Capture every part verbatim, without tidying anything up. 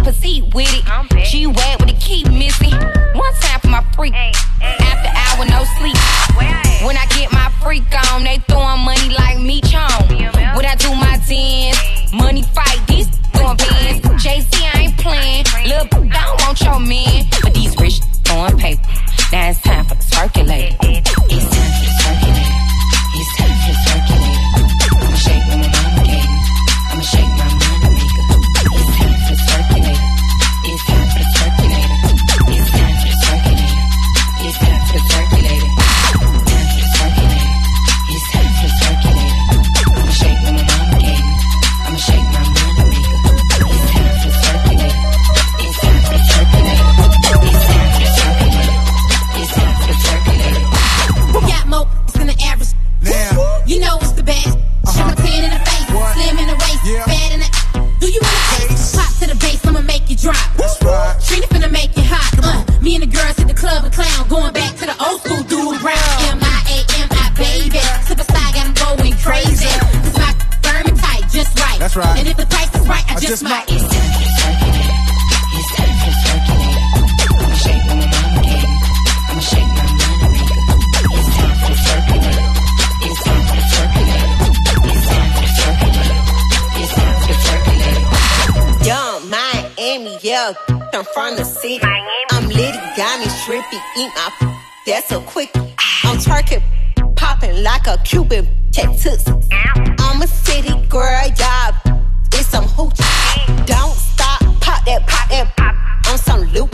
proceed with it. She wet with the key missing. One time for my freak. After hour, no sleep. When I get my freak on, they throwing money like me chong. When I do my dance, money fight, these going bands. Jay-Z, I ain't playing. Lil' I don't want your man. But these rich throwing paper. Now it's time for the circulator. It's time for the circulator. It's time for the circulator. I'ma shake when my mama gave me. I'ma shake my money maker. It's time for the circulator. It's time for the circulator. It's time for the circulator. It's time for the circulator. Time for the circulator. It's time for the circulator. I'ma shake when my mama gave me. I'ma shake my money maker. It's time for the circulator. It's time for the circulator. It's time for the circulator. It's time for the circulator. Got more than the average. Now. You know it's the best. Uh-huh. Show my tan in the face, What? slim in the waist, Yeah. bad in the. Do you want to taste? Pop to the bass, I'ma make you drop. That's right. Trina finna make you hot. Uh, me and the girls hit the club and clown, going back to the old school dude round. M I A M I baby, superstar got 'em going crazy. This my firm and tight, just right. That's right. And if the price is right, I, I just, just might. might. It's time for the circulator. It's time for the circulator. I'ma shake when my mama gave me. I'ma shake my money maker. It's time for the circulator. It's time for the circulator. It's time for the circulator. It's time for the circulator. Young Miami, yeah, I'm from the city. I'm litty, diamond, shrimpy, eat my f- that's a quickie. I'm twerking, popping like a Cuban cactus. I'm a city girl, y'all, it's some hoochie. Don't stop, pop that, pop that, pop on some loop.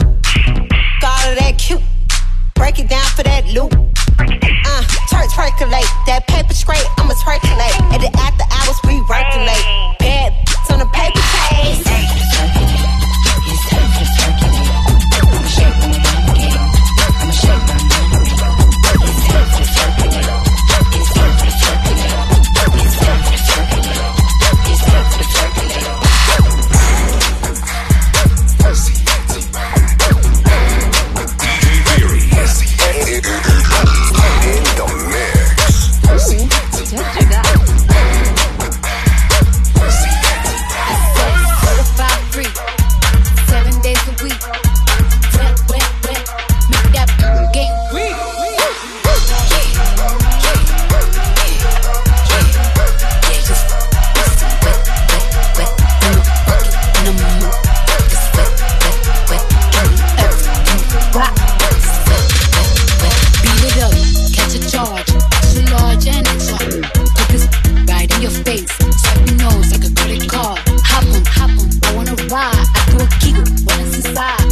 All of that cute, break it down for that loop. Uh, twerk, twerkulate, that paper straight, I'ma twerkulate. At the after hours, we workulate. Bad b****s on the paper chase. It's time for the circulator. It's time for the circulator. I'ma shake when my mama gave me. I'ma shake my money maker. It's time for the circulator. It's time for the circulator. It's time for the circulator. It's time for the circulator. Certified free, seven days a week. Wet, wet, wet, make that get weak. Beat it up, catch a charge, extra large and extra. Put this right in your face, swipe your nose like a credit card. Hop on, hop on, I wanna ride. I do a giggle, what is inside?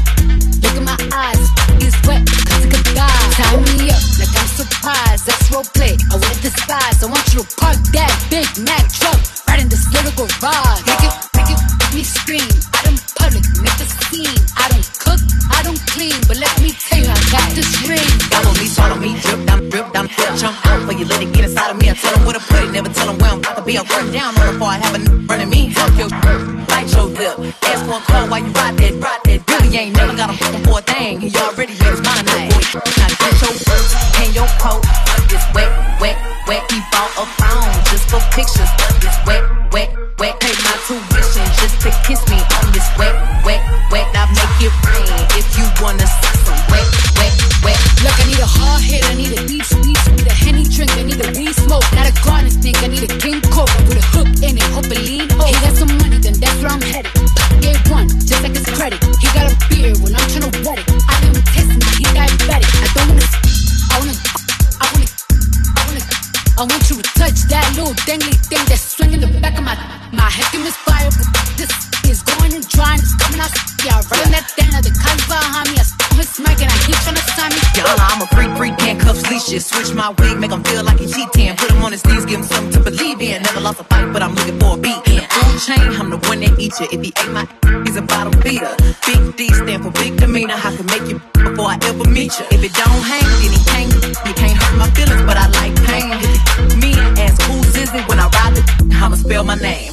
Look in my eyes, it's wet, cause it could die. Tie me up like I'm surprised, that's roleplay. I wear disguise, I want you to park that Big Mac truck right in this little garage. Make it, make it, make me scream. I don't public, make a scene. I don't cook, I don't clean, but let me tell you, I got this ring. Follow me, swallow me, drip, I'm drip, I'm drip, chunk out for you, let it get inside of me. I tell them where to put it, never tell them where I'm about to be. I'm run down on the before I have a n- running me. Fuck your bite your lip, ask for a call while you ride that, ride that. Really ain't never got him fucking for a thing. He already made his mind up, boy. Now get your boots and your coat. It's wet, wet, wet. He bought a phone just for pictures. It's wet, wet, wet. Pay my tuition just to kiss me on this wet, wet, wet. I make it rain if you wanna see some wet, wet, wet. Look, I need a hard hit, I need a deep speech, I need a Henny drink, I need a weed smoke, not a garden snake, I need a king coke with a hook in it, hope it lean over. He got some money, then that's where I'm headed. Gave one, just like his credit. He got a beard when I'm tryna wet it. I didn't taste him, he diabetic. I don't wanna, I wanna, I wanna, I wanna, I want you to touch that little dangly thing that's swinging the back of my, my head can misfire, but this is going and drying, it's coming out. Yeah, running that thing, the collie behind me, I stole his mic and I keep tryna sign me. Y'all, I'm a freak, freak, handcuffs, leashes. Switch my wig, make him feel like he cheating. Put him on his knees, give him something to believe in. Never lost a fight, but I'm looking for a beat. In the food chain, I'm the one that eat you. If he ate my he's a bottom feeder. Big D stand for big demeanor. I can make you before I ever meet you. If it don't hang, then he can't. You can't hurt my feelings, but I like pain. If you me and ask who's is it when I ride the I'ma spell my name.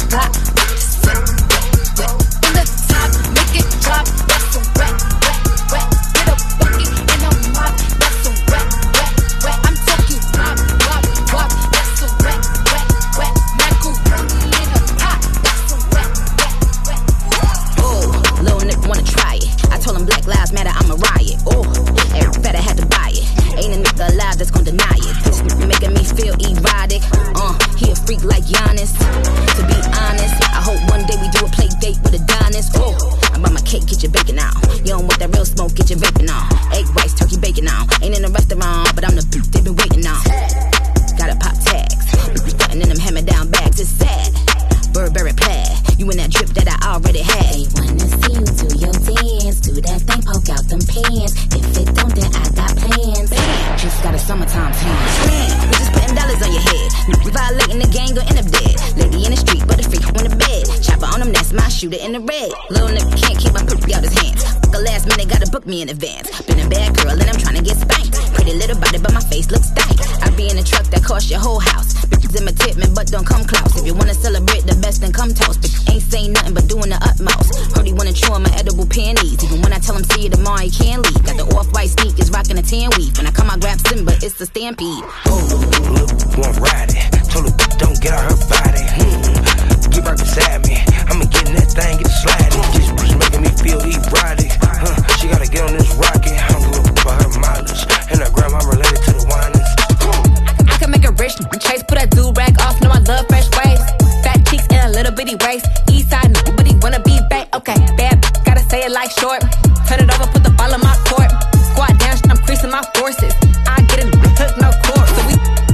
From the top, make it drop. That's a wet, wet, wet. don't want that real smoke, get your vaping on. Egg whites, turkey bacon on. Ain't in a restaurant, but I'm the bitch they been waiting on. Gotta pop tags, button in them hammer down bags, it's sad. Burberry plaid, you in that drip that I already had. They wanna see you do your dance, do that thing, poke out them pants. If it don't, then I got plans. Bam, just got a summertime tan. We just putting dollars on your head. We violating the gang, gon' end up dead. Lady in the street, but a freak on the bed. Chopper on them, that's my shooter in the red. Little nigga can't keep my poopy out his hands. Fuck a last minute, gotta book me in advance. Been a bad girl and I'm tryna get spanked. Pretty little body, but my face looks stank. I be in a truck that cost your whole house. Bitches imitate me, but don't come close. If you wanna celebrate the best, then come toast. But ain't saying nothing but doing the utmost. Heard he wanna chew on my edible panties. Even when I tell him see you tomorrow, he can't leave. Got the off-white sneakers, rocking a tan weave. When I come, I grab Simba, it's the stampede. Oh, look, one ride it. Told her, don't get out her body. Hmm. Get right beside me. I'ma get in that thing, get it sliding. This bitch making me feel erotic. Huh. She gotta get on this rocket. I don't give a fuck for her mileage. And her grandma related to the whiners. I can make a rich chase, put that do-rag off. Know I love fresh waves. Fat cheeks and a little bitty waist. East side, nobody wanna be back. Okay, bad, gotta say it like short. Turn it over, put the ball in my court. Squat down, I'm creasing my forces. I get it, hook, no cord. So we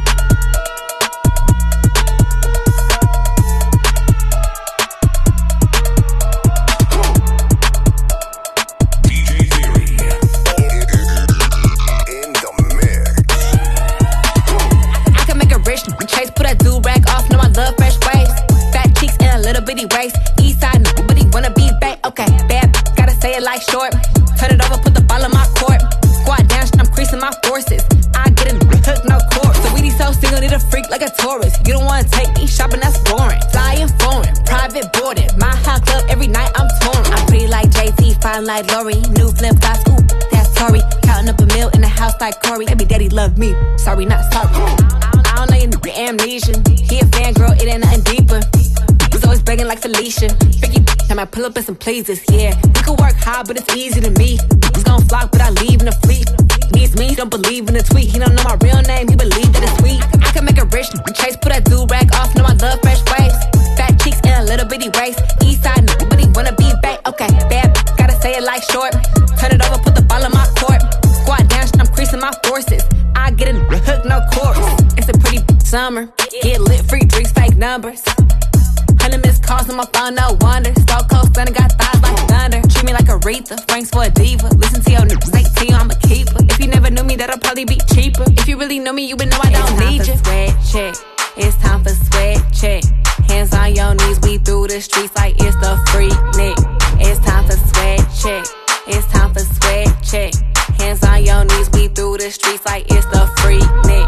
chase, put that do-rag off, know I love fresh waves. Fat cheeks and a little bitty waist. East side, nobody wanna be back. Okay, bad, gotta say it like short. Turn it over, put the ball in my court. Squat down, I'm creasing my forces. I get it, hook, no cord. So we need so single, need a freak like a tourist. You don't wanna take me shopping, that's boring. Flying foreign, private boarding. My hot club, every night I'm touring. I'm pretty like Jay-Z, fine like Lori. New flip flops, ooh, that's Tory. Counting up a meal in the house like Corey. Baby daddy love me, sorry, not sorry. I don't know your nigga amnesia. He a fangirl, it ain't nothing deeper. Was always begging like Felicia. Freaky, I might pull up in some pleases, yeah. We could work hard, but it's easy to me. He's gon' flock, but I leave in a fleet. Needs me, he don't believe in a tweet. He don't know my real name, he believe that it's sweet. I can make a rich chase, put that do-rag off. Know I love fresh waves. Fat cheeks and a little bitty waist. East side, nobody wanna be back. Okay, bad, gotta say it like short. Turn it over, put the ball in my court. Squat down, I'm creasing my forces. I get it, hook, no cords. It's a pretty summer. Get lit, free drinks, fake numbers. Hundred missed calls on my phone, no wonder. Stone Cold Stunner got thighs like thunder. Treat me like Aretha, Frank's for a diva. Listen to your niggas, say to you I'm a keeper. If you never knew me, that'll probably be cheaper. If you really know me, you would know I don't need you. Sweat check, it's time for sweat check. Hands on your knees, we through the streets like it's the free nick. It's time for sweat check, it's time for sweat check. Hands on your knees, we through the streets like it's the free nick.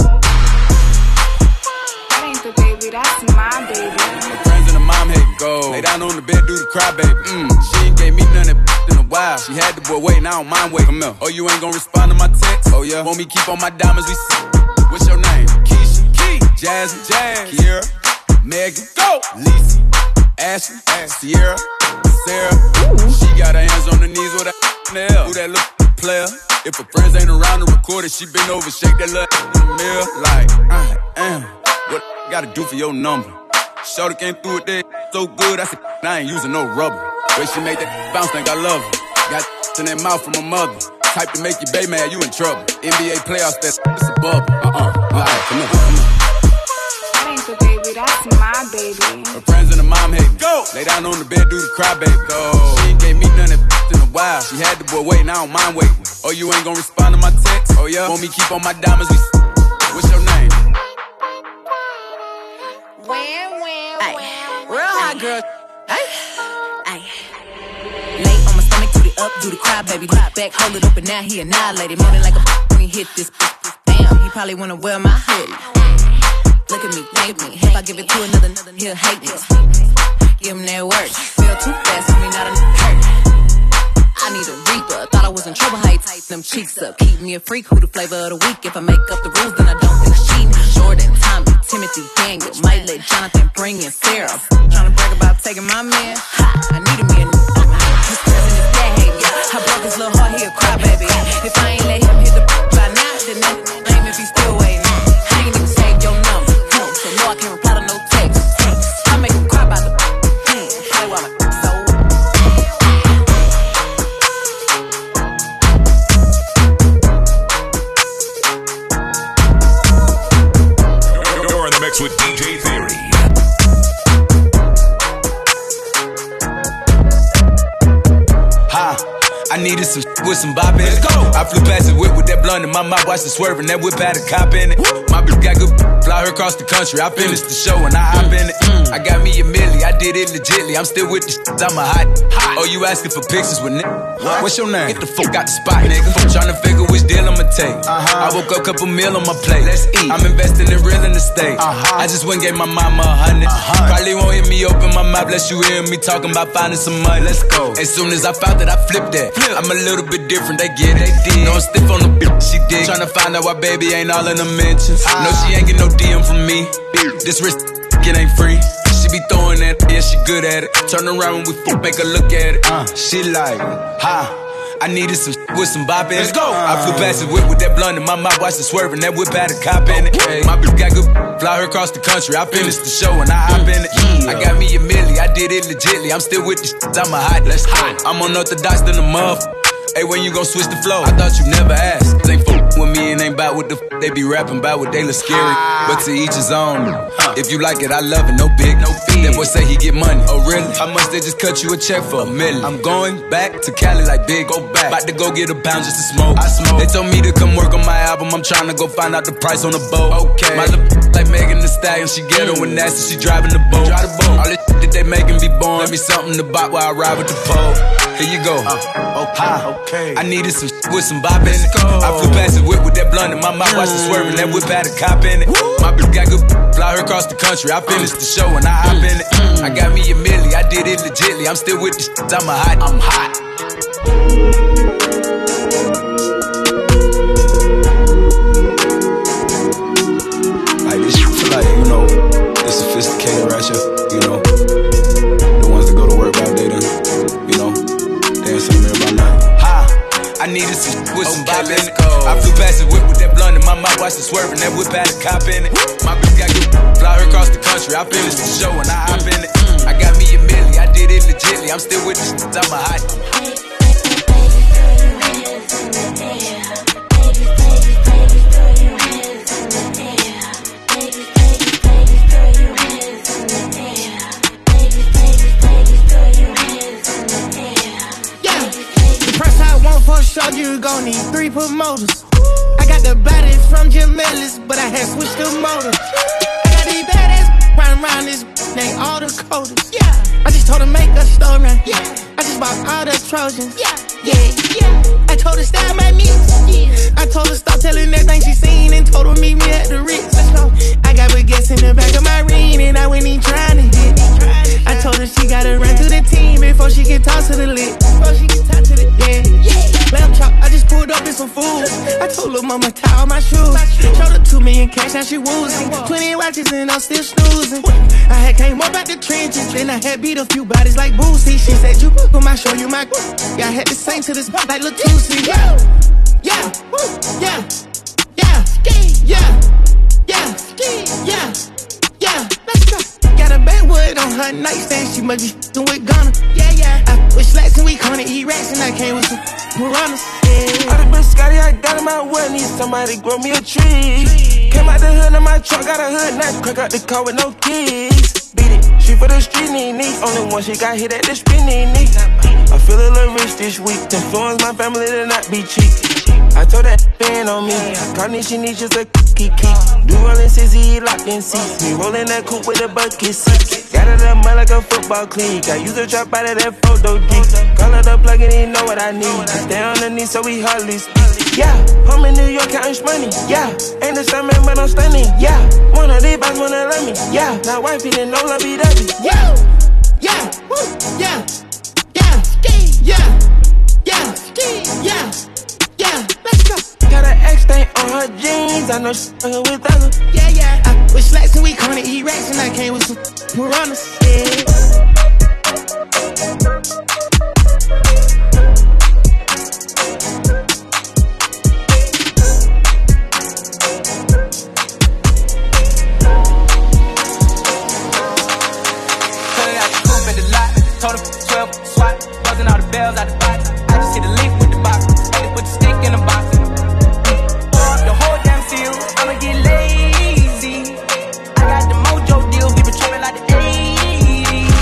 That ain't the baby, that's my baby. My friends and the mom hate go. Lay down on the bed, do the cry, baby. Mm. She ain't gave me none of that in a while. She had the boy waiting, I don't mind waiting. Come here. Oh, you ain't gon' respond to my text? Oh, yeah. Want me keep on my diamonds? We see. What's your name? Keisha, Key, Jasmine, Jazz, Kiera, Megan, go, Lisa, Ashley, Sierra, Sarah. Ooh. She got her hands on her knees with that nail. Who that little player? If her friends ain't around to record it, she been over, shake that little in the mirror. Like, I am. What I gotta do for your number? Shorty came through with that so good, I said, I ain't using no rubber. Way she made that bounce, think I love her. Got in that mouth from her mother. Type to make you baby mad, you in trouble. N B A playoffs, that's a bubble. Uh-uh. Alright, come on, come on. That ain't the baby, that's my baby. Her friends and the mom hate go. Lay down on the bed, do the cry, baby. Go. She ain't gave me none of that in a while. She had the boy waiting, I don't mind waiting. Oh, you ain't gon' respond to my text? Oh, yeah? Want me keep on my diamonds? We what's your name? Wham, wham, Ay, wham. real hot girl. Ay, ay. Lay on my stomach, do the up, do the cry, baby. Look back, hold it open, now he annihilated. Moaning like a when he hit this. Damn, he probably wanna wear my hood. Look at me, thank me. If I give it to another, another, he'll hate this. Give him that work. Feel too fast, I mean, not enough hurt. I need a reaper. Thought I was in trouble, how you tight them cheeks up. Keep me a freak, who the flavor of the week. If I make up the rules, then I don't think she Jordan, Tommy, Timothy, Daniel. Might let Jonathan bring in Sarah. Tryna brag about taking my man. Ha, I needed me a new He's present his behavior. I broke his little heart, he'll cry, baby. If I ain't let him hit the by now, then that lame if he's still waiting. I ain't even saved your number, no, so no, I can't reply to no text. I make him cry about the hmm, play while my so. some with some bop in it. I flew past the whip with that blunt in my mouth, watched it swerving. That whip had a cop in it. My bitch got good, fly her across the country. I finished the show and I hop in it. I got me a milli, I did it legitly. I'm still with the shit, I'm a hot. Oh, you asking for pictures with nigga? What's your name? Get the fuck out the spot, nigga. Tryna figure which deal I'ma take. I woke up, couple meal on my plate. Let's eat. I'm investing in real estate. I just went and gave my mama a hundred. Probably won't hear me open my mouth, bless you hear me talking about finding some money. Let's go. As soon as I found that, I flipped that. I'm a little bit different, they get it. No, I'm stiff on the bitch, she did. Tryna find out why baby ain't all in the mentions. No, she ain't get no D M from me. This wrist, it ain't free. She be throwing that, yeah, she good at it. Turn around when we fuck, make her look at it. Uh, she like, ha. I needed some with some bop in it. Let's go. I flew past the whip with that blunt in my mouth, watched it swerving. That whip had a cop in it. My bitch got good, fly her across the country. I finished the show and I hop in it. I got me a milli, I did it legitly. I'm still with the shit, I'm a hot. Let's go. I'm unorthodox than a muff. Hey, when you gon' switch the flow? I thought you never asked. They ain't f with me and ain't bout what the f they be rapping about. What they look scary, but to each his own. If you like it, I love it. No big, no fee. That boy say he get money. Oh really? How much they just cut you a check for? A million. I'm going back to Cali like big. Go back. About to go get a pound just to smoke. I smoke. They told me to come work on my album. I'm trying to go find out the price on the boat. Okay. My little like Megan Thee Stallion. She ghetto and nasty. She driving the boat. Drive the boat. All this shit that they making be born. Let me something to buy while I ride with the pole. Here you go. Uh, okay. Okay. I needed some with some bop in it. I flew past the whip with that blunt in my mouth, watched it swerving. That whip had a cop in it. My bitch got good, fly her across the country. I finished the show and I hop in it. I got me a milli, I did it legitly. I'm still with the shit, I'm a hot. I'm hot. Like this shit, like you know, the sophisticated ratchet, you know, the ones that go to work all day, then you know, dance on there by night. I needed some with some bop in it. I flew past the whip with that blunt in my mouth, watched it swerving. That whip had a cop in it. My bitch got good, fly her across the country. I finished the show and I hop in it. I got me a milli, I did it legitly. I'm still with the shit, I'm a hot. You gon' need three promoters. I got the baddest from Jim Ellis, but I had switched the motor. I got these badass riding around this, they all the coders. Yeah, I just told her make a story. Yeah, I just bought all the Trojans. Yeah, yeah, yeah. I told her style my mix. Yeah, I told her stop telling everything she seen and told her meet me at the Ritz. Let's go. I got baguettes in the back of my ring and I went in trying to hit. I told her she gotta run through the team before she can talk to the lit. Before she can talk to the yeah. yeah. Lamb chop, I just pulled up in some food. I told lil' mama tie all my shoes. Showed her two million cash, now she woozing. Twenty watches and I'm still snoozing. I had came up out the trenches, then I had beat a few bodies like Boosie. She said you book 'em, I show you my. Yeah, I had to sing to this like Lil Tusi. Yeah, yeah, yeah, yeah, yeah, yeah, yeah, yeah. Let's go. Got a backwood on her nightstand, she must be f***ing with Ghana. Yeah, yeah. I with slacks and we gonna eat rats and I came with some piranhas. Yeah. I done been Scotty, I got in my way, need somebody grow me a tree. Came out the hood in my truck, got a hood knife, crack out the car with no keys. Beat it, she for the street, need knee. Only one she got hit at the spinning knee. I feel a little rich this week, influence my family to not be cheap. I told that fan on me, Carney she needs just a key key. Do rollin' sissy, locked in seats. Me rollin' that coupe with a bucket seat. Got it up mud like a football cleat. I use a drop out of that photo geek. Call it up, plug it in, know what I need. Stay on the knee so we hardly speak. Yeah, home in New York counting money. Yeah, ain't the stomach but I'm stunning. Yeah, one of these boys wanna love me. Yeah, now wifey didn't know love be dubby. Yeah, yeah, yeah, yeah, yeah, yeah, yeah. Yeah, let's go. Got an X stain on her jeans. I know she's fucking with others. Yeah, yeah. I with slacks and we gonna eat rats and I came with some piranhas. Yeah. Told her twelve swat, buzzing all the bells out the box. I just hit a leaf with the box, had to put the stick in the box. Pour up the whole damn field, I'ma get lazy. I got the mojo deal, we been trapping like the eighties.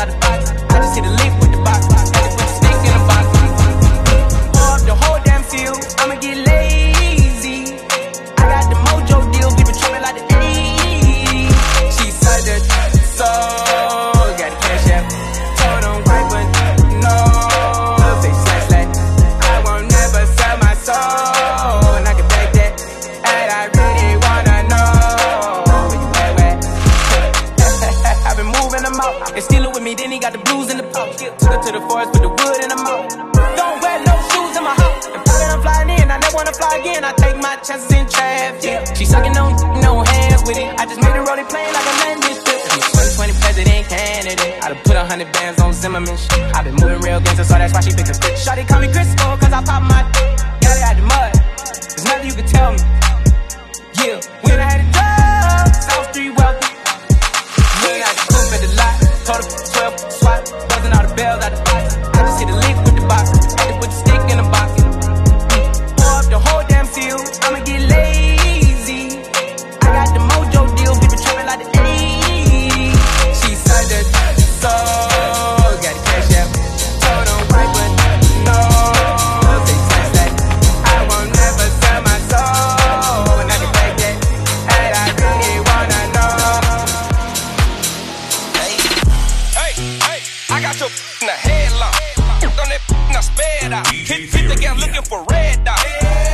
out the box. I just hit a lick with the box. Had to put the stick in the box. Pour up the whole damn field. I'ma get lazy. I got the mojo deal, give it trouble like the eighties. She said that so got the cash out. Told them right, but no. They slash like I won't never sell my soul, and I can take that. And I really wanna know where you at, where? I've been moving them out. They steal it with me, then he got the blues in the pouch. Took her to the forest, put the wood in the mouth. Don't wear no shoes in my house. The pilot I'm flying in, I never wanna fly again. I take my chances in traffic. She sucking on no hands with it. I just made a rolling plane like a landing strip. twenty twenty president candidate. I done put a hundred bands on Zimmerman shit. I been moving real gangster, so that's why she picked a bitch. Shawty call me Crisco, cause I pop my dick. Got it out the mud. There's nothing you can tell me. Yeah, when I had a job, South Street wealthy. When I had the at the lot, told her twelve swat, buzzing all the bells out the box. I just hit a lick with the box, had to put the stick in the box. Pour up the whole damn field, I'ma get lazy. I got the mojo deal, we been trapping like the eighties. She said that so got the cash out. Told them right, but no. They said that I won't never sell my soul, and I can take that. And I really wanna know. Hey, hey, I got your in the headlock. On that I sped out. Hit, hit the gas looking for red dot.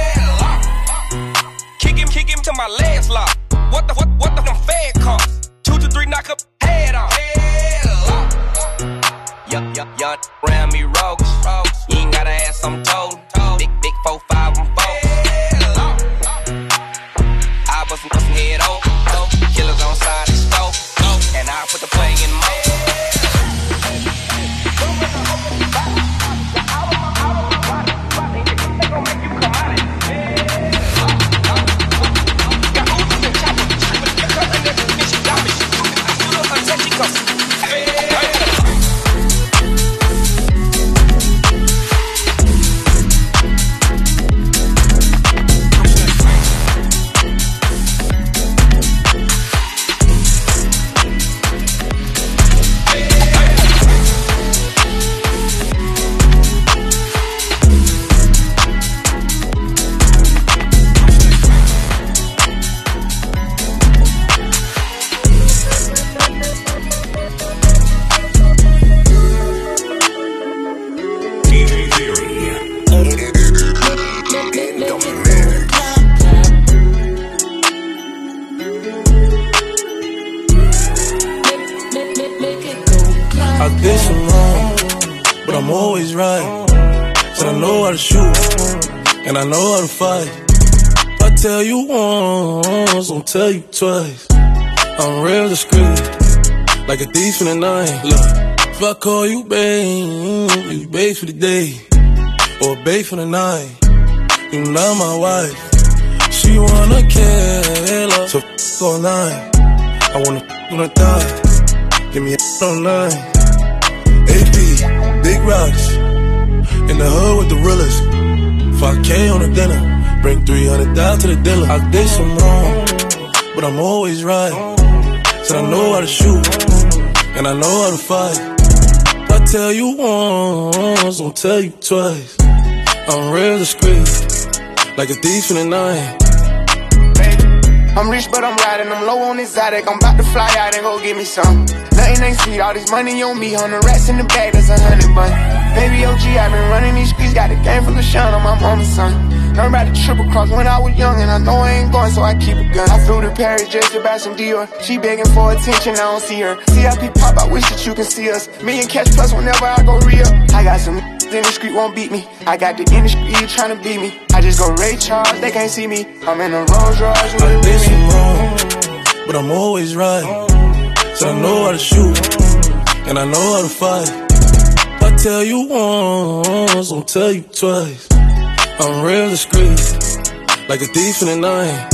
Kick him, kick him till my legs lock. What the, what, what the fed cost? Two to three knock up head off. Yup, yup, yup, round me rogues. You ain't gotta ask, I'm told. Big, big four, five, I'm four. I bust some, bust some head over. Killers on side of the stove. And I put the play in mode. And I know how to fight. If I tell you once, I'll tell you twice. I'm real discreet, like a thief in the night. Look, if I call you babe, you babe for the day, or babe for the night. You not my wife. She wanna kill her, so f*** all night. I wanna f*** on her thigh. Give me a on nine. A P, big rocks. In the hood with the realest. five K on the dinner, bring three hundred thousand to the dealer. I did some wrong, but I'm always right. Said I know how to shoot, and I know how to fight. If I tell you once, I'll tell you twice. I'm real discreet, like a thief in the night. I'm rich, but I'm riding, I'm low on exotic. I'm about to fly out and go get me some. Nothing ain't sweet, all this money on me. On the rats in the bag, that's a hundred bun. Baby O G, I been running these streets, got a game full of shine on my mama's son. Learned about the triple cross when I was young, and I know I ain't going, so I keep a gun. I flew to Paris just to buy some Dior. She begging for attention, I don't see her. C I P pop, I wish that you can see us. Million cash plus whenever I go real. I got some in the street won't beat me. I got the industry trying to beat me. I just go Ray Charles, they can't see me. I'm in a Rolls Royce with a did some wrong, but I'm always right. So I know how to shoot, and I know how to fight. If I tell you once, I'll tell you twice. I'm real discreet, like a thief in the night.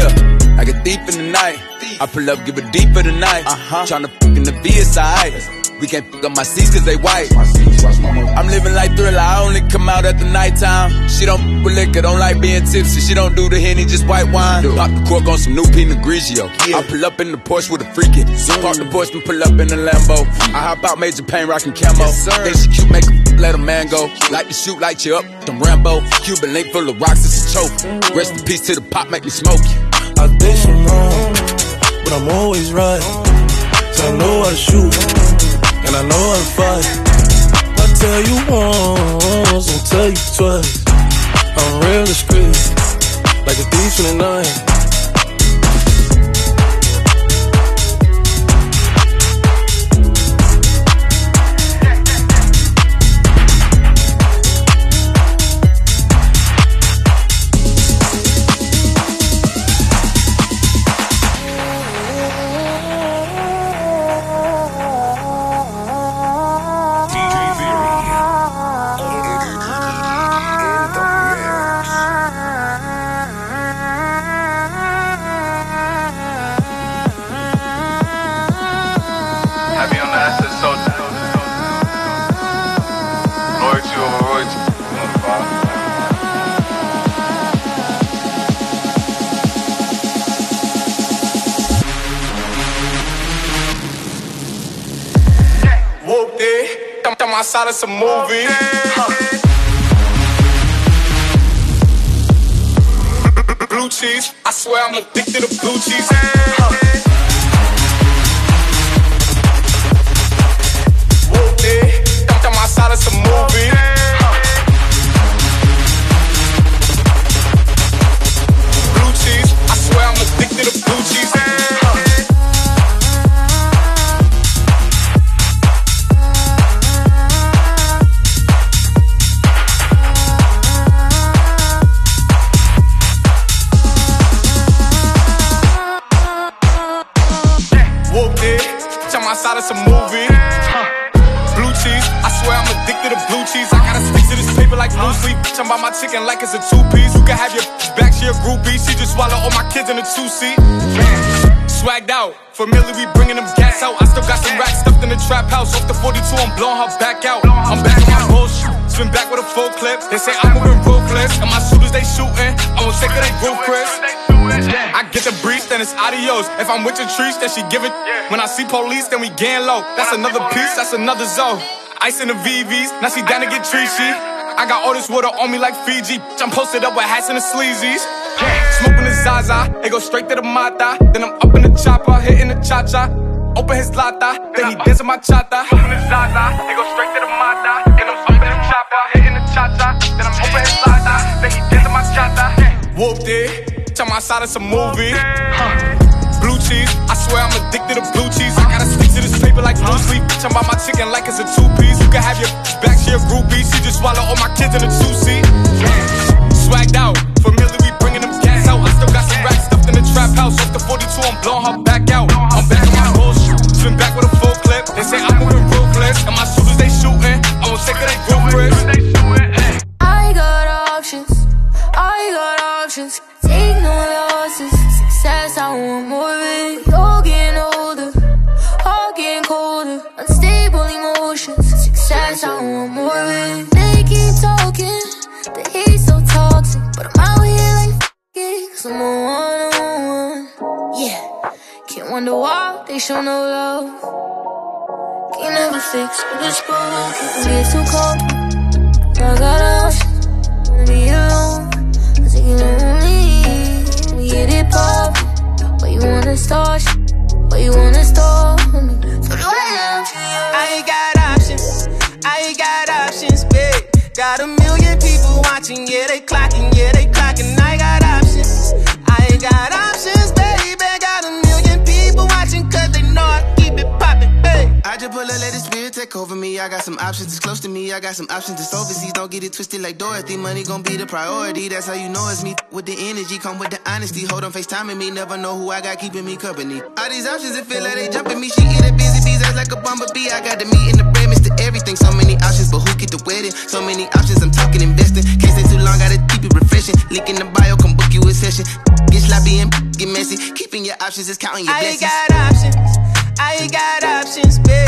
Yeah, like a thief in the night. I pull up, give a deep for the night. Uh-huh. Tryna fuck in the V S I. We can't fuck up my seats cause they white. I'm living like Thriller, I only come out at the nighttime. She don't f with liquor, don't like being tipsy. She don't do the Henny, just white wine. Pop the cork on some new Pinot Grigio. I pull up in the Porsche with a freakin'. Park the Porsche and pull up in the Lambo. I hop out Major Payne rockin' camo. Think she cute, make a let a man go. Like to shoot, light you up, them Rambo. Cuban link full of rocks, it's a choke. Rest in peace to the pop, make me smoke you. I've been so long, but I'm always right. So I know how to shoot, and I know how to fight. I tell you once, I'll tell you twice. I'm real discreet, like a thief in the night. Outside of some movie. Huh. Blue cheese, I swear I'm addicted to blue cheese. Huh. Whoop it, I'm outside of some movie. Huh. Blue cheese, I swear I'm addicted to blue cheese. Huh. Outside of some movie. Huh. Blue cheese, I swear I'm addicted to blue cheese. I gotta stick to this paper like blue sleep. Bitch, I'm by my chicken like it's a two-piece. You can have your back, she a groupie. She just swallow all my kids in a two-seat. Man, swagged out. Familiar, we bringing them gas out. I still got some racks stuffed in the trap house. Off the forty-two, I'm blowing her back out. I'm back on my bullshit. Spin back with a full clip. They say I'm moving ruthless. And my shooters, they shooting. I won't take it, they roof, Chris. I get the breeze, then it's adios. If I'm with your trees, then she give it. When I see police, then we gang low. That's another piece, that's another zone. Ice in the V Vs, now she down to get treachy. I got all this water on me like Fiji. I'm posted up with hats and the sleazies. Smoking the Zaza, it go straight to the Mata. Then I'm up in the chopper, hitting the cha-cha. Open his lata, then he dancing my chata. Smoking the Zaza, it go straight to the Mata. Then I'm up in the chopper, hitting the cha-cha. Then I'm open his lata, then he dancing my chata. Whooped it. I'm outside of some movie. Huh. Blue cheese, I swear I'm addicted to blue cheese. I gotta stick to this paper like blue sleep. Bitch, I'm by my chicken like it's a two-piece. You can have your back, she a groupie. She just swallow all my kids in a two-seat. Swagged out, familiar, we bringing them gas out. I still got some racks stuffed in the trap house. Off the forty-two, I'm blowing her back out. I'm back on my bullshit, spin back with a full clip. They say I'm moving ruthless, and my shooters, they shooting. I won't take it, they group Chris. I got options, I got options. Take no losses, success, I want more of it. You're getting older, heart getting colder. Unstable emotions, success, I want more of it. They keep talking, the hate's so toxic. But I'm out here like f*** it, cause I'm a one-on-one. Yeah, can't wonder why they show no love. Can't never fix, but just go on. It gets too cold, I got options, wanna be alone. I take it lonely. We get it poppin'. Why you wanna start sh**? Why you wanna start me? So do I love you? I ain't got options. I ain't got options, babe. Got a million people watching, yeah, they clocking, yeah, they clocking. I got options. I ain't got options, baby. Got a million people watching, cause they know I keep it poppin', babe. I just pull a let the spirit take over me. I got some options that's close to me. I got some options that's overseas. Don't get it twisted like Dorothy. Money gon' be the priority. That's how you know it's me. With the energy, come with the honesty. Hold on, FaceTiming me. Never know who I got keeping me company. All these options, it feel like they jumping me. She get a busy bees ass like a bumblebee. I got the meat and the bread, Mister Everything. So many options, but who get the wedding? So many options, I'm talking investing. Can't stay too long, gotta keep it refreshing. Link in the bio, come book you a session. Get sloppy and get messy. Keeping your options is counting your blessings. I ain't got options. I ain't got options, babe.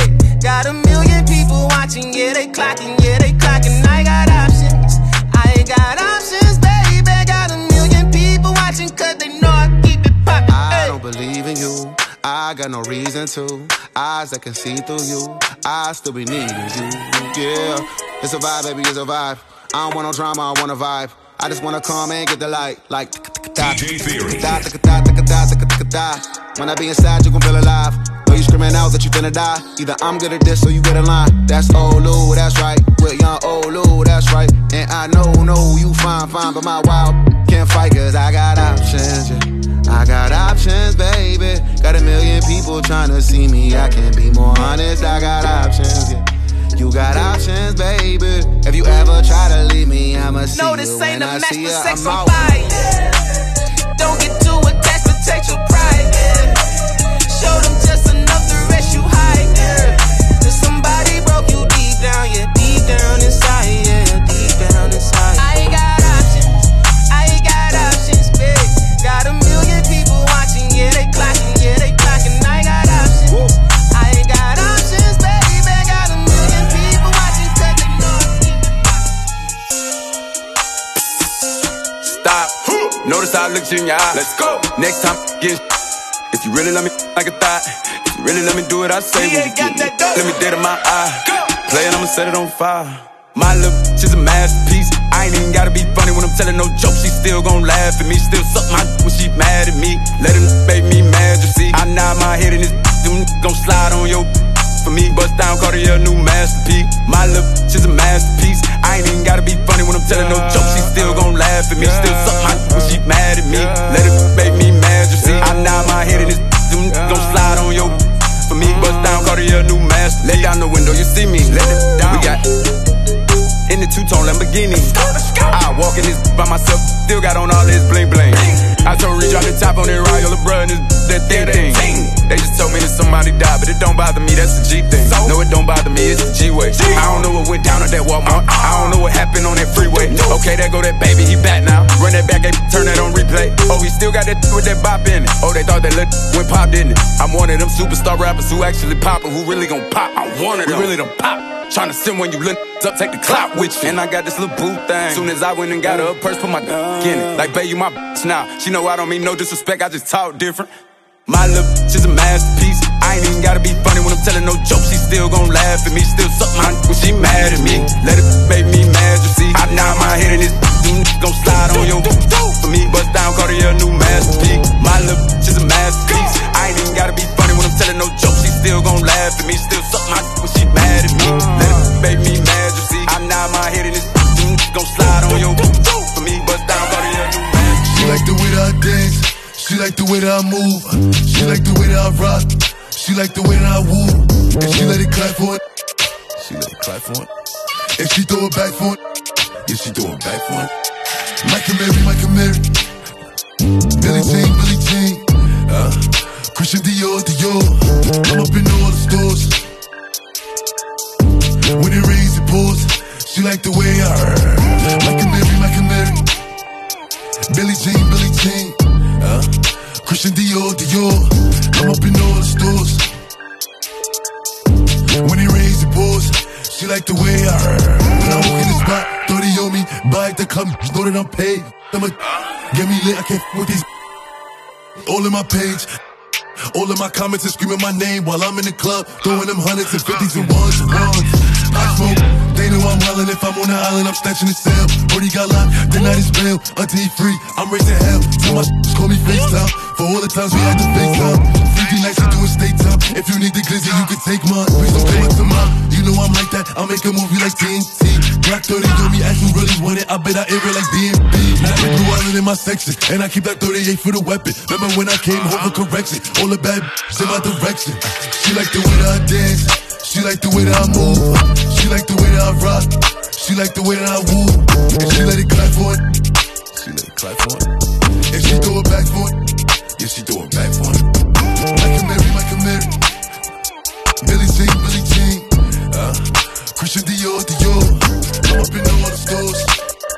Got a million people watching, yeah, they clocking, yeah, they clocking. I got options, I got options, baby. Got a million people watching, cause they know I keep it poppin'. I don't believe in you, I got no reason to. Eyes that can see through you, I still be needing you. Yeah, it's a vibe, baby, it's a vibe. I don't want no drama, I want a vibe. I just wanna come and get the light, like D J Theory. When I be inside, you gon' feel alive. Know you screaming out that you finna die. Either I'm good at this or you get a line. That's old Lou, that's right. With young old Lou, that's right. And I know, no, you fine, fine, but my wild can't fight, cause I got options, yeah. I got options, baby. Got a million people trying to see me. I can be more honest, I got options, yeah. You got options, baby. If you ever try to leave me, I'ma see no, you. this ain't when a I match see for ya, sex I'm on out. fire. Don't get too attached, protect your pride, yeah. Show them just enough, the rest you hide, yeah. Cause somebody broke you deep down, yeah. Deep down inside, yeah. Deep down inside. I ain't got options, I ain't got options, babe. Got a million people watching, yeah. They clocking, yeah. They clocking. I got options, I ain't got options, baby. Got a million people watching, cause they know I keep it. Stop. Notice how I looked you in your eye. Let's go. Next time, get. If you really let me like a thought, if you really let me do what I say, when you get me, let me dead in my eye. Play it, I'ma set it on fire. My little she's a masterpiece. I ain't even gotta be funny when I'm telling no jokes. She still gon' laugh at me. Still suck my when she mad at me. Let her make me mad, you see. I nod my head in this them gon' slide on your for me. Bust down, Cartier, new masterpiece. My little she's a masterpiece. I ain't even gotta be funny when I'm telling no jokes. She still gon' laugh at me. Still suck my when she mad at me. Let her make me mad, you see. I nod my head in this them gon' slide on your for me. Bust down, Cartier, new masterpiece. Let down the window, you see me. Let it down. We got in the two-tone Lamborghini. I walk in this by myself, still got on all this bling bling. I told Reach on the top on that Royal LeBron, this that thing thing. They just told me that somebody died, but it don't bother me, that's the G thing. No, it don't bother me, it's the G-way. I don't know what went down at that Walmart. I don't know what happened on that freeway. Okay, there go that baby, he back now. Run that back, turn that on replay. Oh, he still got that with that bop in it. Oh, they thought that look went pop, didn't it? I'm one of them superstar rappers who actually pop, and who really gon' pop. I'm one of them. We really done pop. Tryna send when you look up, take the clout with you. And I got this little boo thing. Soon as I went and got her a purse, put my d in it. Like, babe, you my bitch now. She know I don't mean no disrespect, I just talk different. My little she's a masterpiece. I ain't even gotta be funny when I'm telling no jokes. She still gon' laugh at me. Still suck my when she mad at me. Let it make me mad, you see. I nod my head in this gon' slide on your for me. Bust down, Cartier, new masterpiece. My little she's a masterpiece. I ain't even gotta be funny when I'm telling no jokes. She still gon' laugh at me. Still suck my when she mad at me. Let it make me mad, you see. I nod my head in this gon' slide on your for me. Bust down, Cartier, new masterpiece. She like the way that I dance. She like the way that I move. She like the way that I rock. She like the way that I woo. And she let it clap for it. She let it clap for it. And she throw it back for it. Yeah, she throw it back for it. Michael Mary, Michael Mary. Billie Jean, Billie Jean. Uh, Christian Dior, Dior. I'm up in all the stores. When it rains, it pours. She like the way I heard. Michael Mary, Michael Mary. Billie Jean, Billie Jean. Uh, Christian Dior, Dior. I'm up in all the stores. When it rains, it pours. She like the way I heard. When I walk in the spot, thirty on me. Buy it to come, know that I'm paid. I'ma get me lit, I can't f with these. All in my page. All of my comments are screaming my name while I'm in the club, throwing them hundreds and fifties and ones and ones. I smoke, they know I'm wildin'. If I'm on the island, I'm snatching the cell. Brody got locked, the night is bail. Until he free, I'm raising hell. Tell my sh**, call me FaceTime. For all the times we had to FaceTime. Freaky nights, we doing state time. If you need the glizzy, you can take mine. Please don't come up to mine. You know I'm like that, I'll make a movie like T N T. Black thirty on me, ask who really want it. I bet I air it like D M B. Now I Blue Island in my section, and I keep that thirty-eight for the weapon. Remember when I came home for correction? All the bad b****s in my direction. She like the way that I dance. She like the way that I move. She like the way that I rock. She like the way that I woo. And she let it clap for it. She let it clap for it. And she throw it back for it. Yeah, she throw it back for it. Michael Mary, Michael Mary. Billie Jean, Billie Jean. Uh, Christian Dior, Dior. I'm up in all the stores.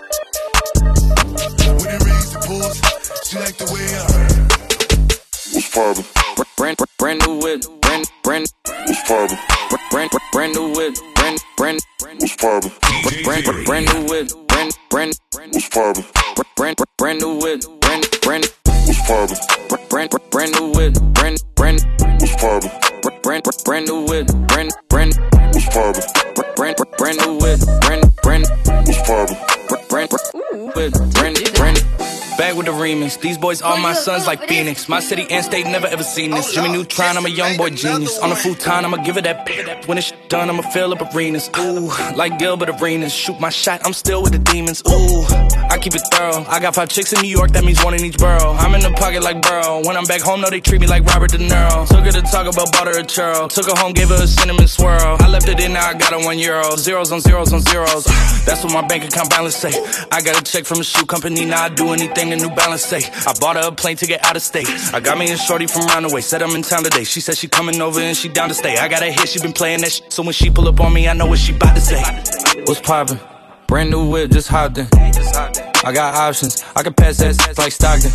When it rains, it pours. She like the way I heard. poppin'? Brand, brand new whip, brand, brand. What's poppin'? Brand, brand new whip, brand, brand. What's poppin'? Brand, brand new whip, brand, brand. What's poppin'? Brand, brand new whip, brand, brand. What's poppin'? Brand, brand new whip, brand, brand. What's poppin'? Brand, brand new whip, brand, brand. What's poppin'? Brand, brand new whip, brand, brand. What's poppin'? Brand, whip, brand, brand. Back with the remix. These boys are my sons like Phoenix. My city and state never ever seen this. Jimmy Neutron, I'm a young boy genius. On a futon, I'ma give it that p- When it's done, I'ma fill up arenas. Ooh, like Gilbert Arenas. Shoot my shot, I'm still with the demons. Ooh, I keep it thorough. I got five chicks in New York, that means one in each borough. I'm in the pocket like Burrow. When I'm back home, no, they treat me like Robert De Niro. Took her to talk about butter or churro. Took her home, gave her a cinnamon swirl. I left it in, now I got her one euro. Zeros on zeros on zeros. That's what my bank account balance say. I got a check from a shoe company, now I do anything a New Balance say. I bought her a plane ticket out of state. I got me a shorty from round the way. Said I'm in town today. She said she coming over and she down to stay. I got a hit, she been playing that shit. So when she pull up on me, I know what she bout to say. What's poppin'? Brand new whip, just hopped in. I got options. I can pass that like Stockton.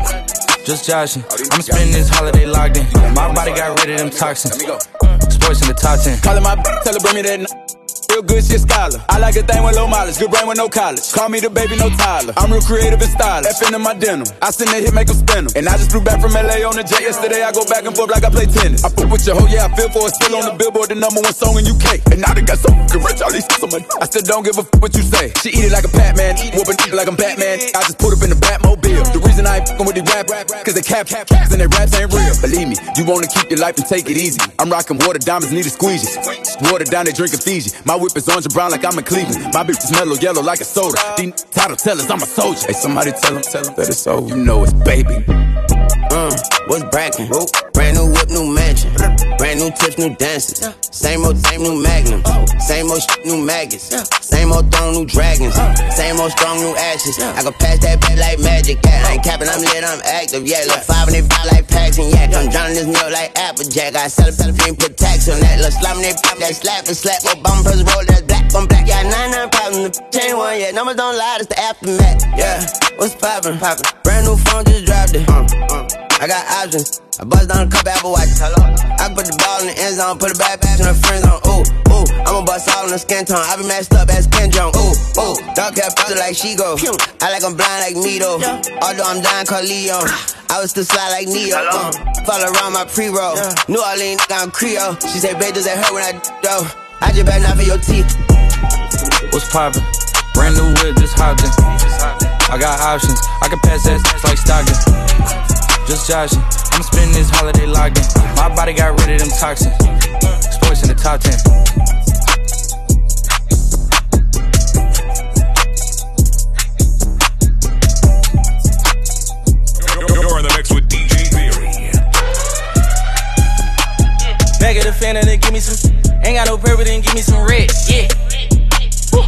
Just joshing. I'm spending this holiday locked in. My body got rid of them toxins. Sports in the top ten. Callin' my b- tell her bring me that n- real good shit scholar. I like a thing with low mileage, good brain with no college. Call me the baby, no Tyler. I'm real creative and stylish. F into my denim. I send that hit, make them spin 'em. And I just flew back from L A on the jet yesterday. I go back and forth like I play tennis. I fuck with your hoe, yeah, I feel for it. Still on the Billboard, the number one song in U K. And now they got so fucking rich, all these so much. I still don't give a fuck what you say. She eat it like a Batman, whooping it like I'm Batman. I just put up in the Batmobile. The reason I ain't fucking with these rap, cause they cap, cap, caps and their raps ain't real. Believe me, you wanna keep your life and take it easy. I'm rocking water, diamonds need a squeegee. Water down, they drinking Fiji. My whip is orange and brown like I'm in Cleveland. My bitch is mellow yellow like a soda. These title tellers, I'm a soldier. Hey, somebody tell him, tell him that it's over. You know it's baby. Uh, what's brackin'? Brand new whip, new mansion. Brand new tips, new dances. Same old, same new magnums. Same old shit, new maggots. Same old throne, new dragons. Same old strong, new ashes. I can pass that back like magic. Yeah, I ain't capping, I'm lit, I'm active. Yeah, look five and they buy like packs and yak. I'm drowning this milk like Applejack. I sell a pedal, put tax on that. Look slime, they pop that slap and slap. More bumpers roll, that's black on black. Yeah, nine nine problems. The chain one, yeah. Numbers don't lie, it's the aftermath. Yeah, what's poppin'? Poppin'. Brand new phone, just dropped it. Uh, uh. I got options. I bust down a couple Apple Watches. Hello. I put the ball in the end zone, put it back back to the friend zone. Ooh, ooh. I'ma bust all in the skin tone. I be matched up as Ken Jong. Ooh, ooh. Dark hair picture like she go. I like I'm blind like me though. Although I'm dying called Leo. I was still slide like Neo. Uh, follow around my pre-roll. New Orleans, I'm Creole. She say, babe, does that hurt when I do? I just better not for your teeth. What's poppin'? Brand new whip, just hopped in. I got options. I can pass that like Stockton. Just joshing. I'm spending this holiday locked in. My body got rid of them toxins. Sports in the top ten. You're in the mix with D J Theory. Back at the fan and they give me some. Ain't got no purple, then give me some red. Yeah. Woo.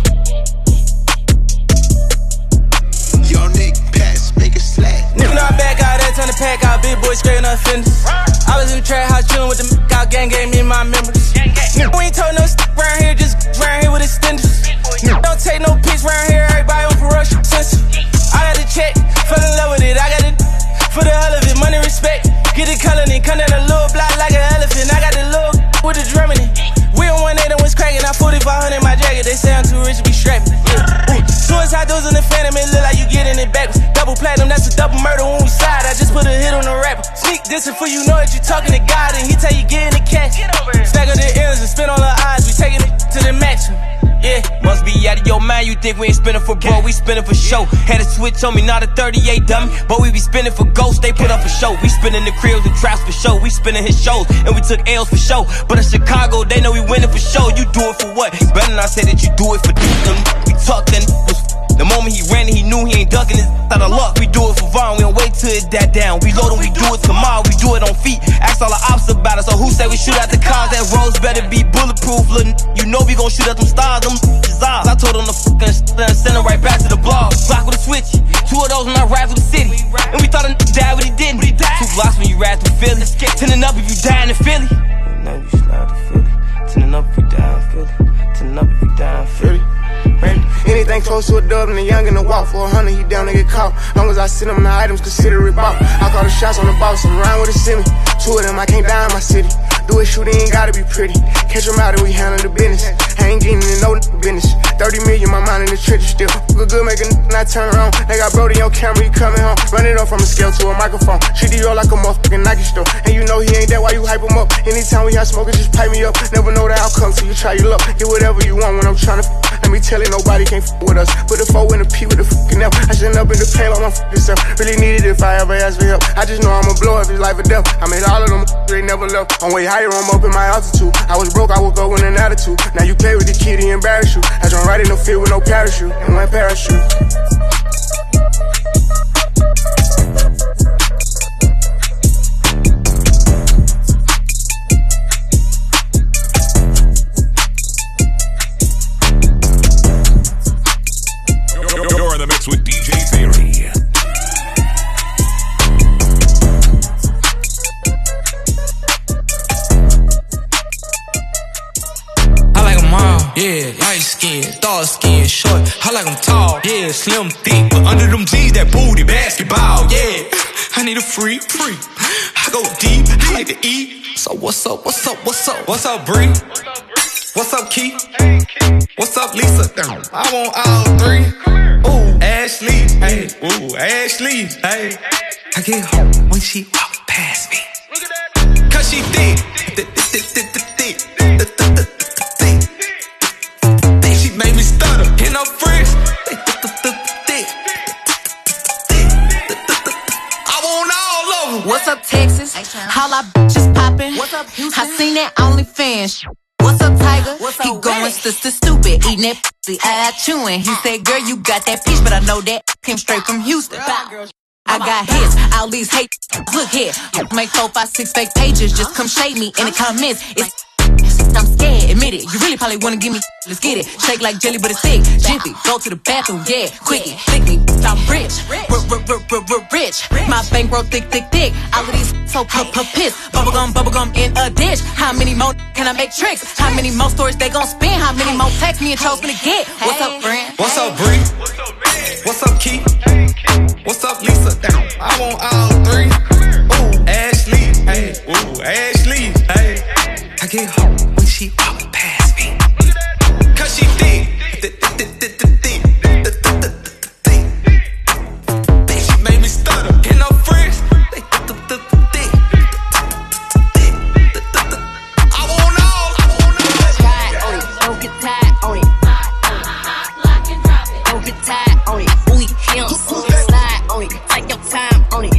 Young Nick pass, make it slack. Nigga, I back out that time to pack out, big boy straight enough fenders. I was in the trap house chillin' with the m- out gang, gave me my members. Nigga, we ain't told no st- round here, just round here with extenders. Nigga, don't take no pics round here, everybody on ferocious sense. I got the check, fell in love with it, I got it for the hell of it, money respect. Get the color and come down a little block like an elephant. I got the little with the drum in it. We on one eight and was cracking, I forty-five hundred in my jacket. They say I'm too rich to be strapping. Yeah. Suicide doors in the phantom, it look like you getting it backwards. Double platinum, that's a double murder when we slide. I just put a hit on the rapper. Sneak this for you know that you talking to God, and he tell you get in the cash. Stack up the ends and spin all the odds. We taking it to the maximum. Yeah, must be out of your mind. You think we ain't spinning for bro, we spinning for show. Had a switch on me, not a thirty-eight dummy, but we be spinning for ghosts. They put up a show. We spinning the cribs and traps for show. We spinning his shows and we took L's for show. But in Chicago, they know we winning for show. You do it for what? You better not say that you do it for them. We talk then. The moment he ran it, he knew he ain't ducking his out of luck. We do it for Vaughn, we don't wait till it that down. We load him, we do it tomorrow, we do it on feet. Ask all the ops about it, so who say we shoot at the cars? That roads better be bulletproof, little. You know we gon' shoot at them stars, them is ours. I told him to fucking send him right back to the blog. Block with a switch, two of those when I ride through the city. And we thought he died, but he didn't. Two blocks when you ride through Philly. Tending up if you die in Philly. Now you slide to Philly. Tending up if you die in Philly. Tending up if you die in Philly. ain't close to a dub and a young in the walk. For a hundred, he down to get caught. Long as I send him the items, consider it bought. I call the shots on the boss, I'm around with a semi. Two of them, I can't die in my city. Do it, shoot, it ain't gotta be pretty. Catch them out and we handle the business. I ain't getting in no business. thirty million, my mind in the trenches still. Good, good, make a not turn around. They got Brody on camera, he coming home. Run it up from a scale to a microphone. Treat the like a motherfucking Nike store. And you know he ain't that, why you hype him up? Anytime we have smoking, just pipe me up. Never know the outcome till you try your luck. Get whatever you want when I'm trying to f. Let me tell you, nobody can f with us. Put the four in the P with the fucking F. I shouldn't up in the pain like my fucking self. Really need it if I ever ask for help. I just know I'ma blow if it's life or death. I made all of them, they never left. I'm way higher, I'm up in my altitude. I was broke, I woke up with an attitude. Now you play with the kid, he embarrass you. I jump right in the field with no parachute. And one parachute. You're in the mix with D J Theory. I like them all, yeah, light skin, dark skin, short. I like them tall, yeah, slim, thick, but under them G's, that booty, basketball, yeah. I need a free, free. I go deep, I like to eat. So what's up, what's up, what's up? What's up, Bree? What's up, Keith? What's up, Lisa? I want all three. Ooh, Ashley, hey, ooh, Ashley, hey. I get home when she walk past me. Cause she thick, thick, thick, thick, thick, thick. She made me stutter in her friends. I want all of them. What's up, Texas? All our bitches poppin'. What's up, Houston? I seen that OnlyFans. What's up, Tiger? What's he going sister stupid, eating that pussy, eye chewing. He said, girl, you got that peach, but I know that came straight from Houston. I got hits, all these hate. Look here, make four, five, six fake pages. Just come shade me in the comments. It's I'm scared, admit it. You really probably wanna give me. Let's get it. Shake like jelly, but it's thick. Jiffy, go to the bathroom, yeah. Quickie, thick me, I'm rich, rich. My bankroll thick, thick, thick. All of these so piss. Bubblegum, bubblegum in a dish. How many more can I make tricks? How many more stories they gon' spin? How many more texts me and Cho's gonna get? What's up, friend? What's up, Bree? What's up, Keith? What's up, Lisa? I want all three. Ooh, Ashley, hey, ooh, Ashley, hey. I get home when she walk past me. Cause she thick, thick, thick, thick, thick, thick, thick. She made me stutter in her friends. I want all, I want all. Ride on it, don't get tired on it. Don't get tired on it. Ooh, him, slide on it. Take your time on it.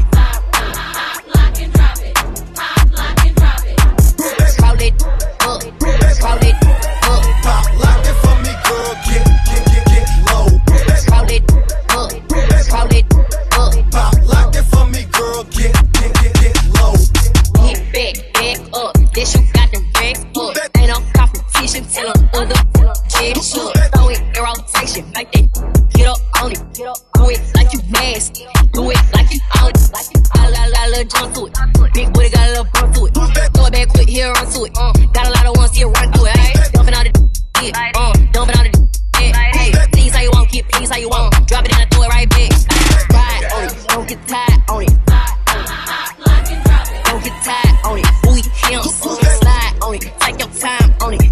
Like that, get up on it, do it like you nasty, do it like you on it, like you all got a lot of little jump to it, big booty got a little bump to it, throw it back quick, here run to it, uh, got a lot of ones here run to it, ayy, dumping all the shit, uh, dumping all the shit, ayy, please how you want, get please how you want, drop it down and throw it right back, ride on it, don't get tired on it, don't get tired on it, ooh, him, slide on it, take your time on it.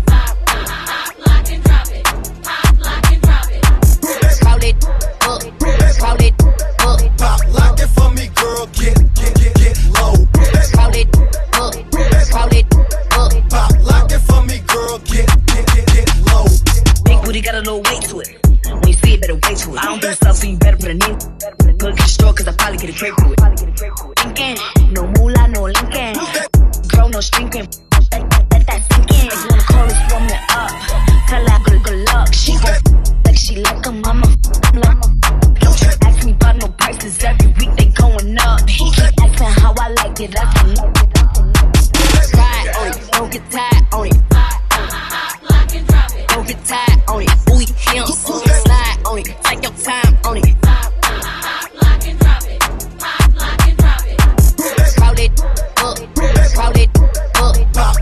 Lock it for me, girl. Get, get, get, get low. Crowd it up, crowd it up. Pop, lock it for me, girl. Get, get, get, get low. Big booty got a little weight to it. When you see it, better wait to it. I don't do stuff, so you better put a name. Go get the store, cause I probably get a crate to it. Lincoln, no moolah, no Lincoln. Girl, no strinking. Let, let, let that sink in. If you wanna call this woman up, tell her good, good luck. She gon' like she like a mama. Like don't you ask me about no prices. Every week they going up. He keep asking how I like it. I can like it. Ride on it, don't get tired on it. Don't get tired on it. Ooh, him, slide on it. Take your time on it. Crowd it up, crowd it up.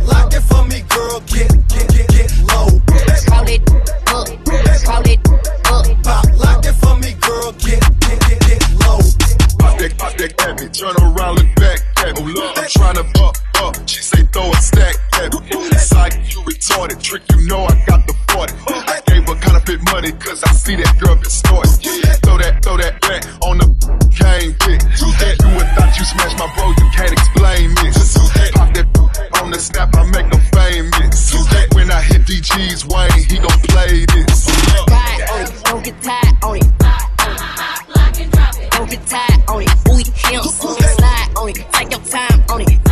snort. Throw that, throw that back on the cane pick. You would thought you smashed my bro, you can't explain this. Pop that on the snap, I make him famous. When I hit D G's Wayne, he gon' play this. Ride on it, don't get tired on it. Don't get tired on it. Ooh, him, slide on it. Take your time on it.